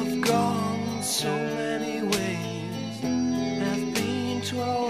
I've gone so many ways, have been to all